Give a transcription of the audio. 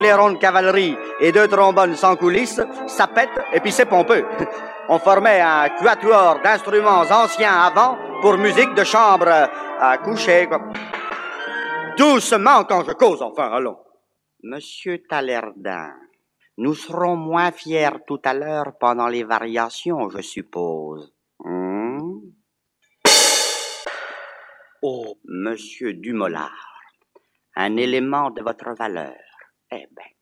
clairons de cavalerie et 2 trombones sans coulisses, ça pète et puis c'est pompeux. On formait un quatuor d'instruments anciens avant pour musique de chambre à coucher, quoi. Doucement quand je cause, enfin, allons. Monsieur Talerdin, nous serons moins fiers tout à l'heure pendant les variations, je suppose. Oh, Monsieur Dumollard, un élément de votre valeur. Eh ben,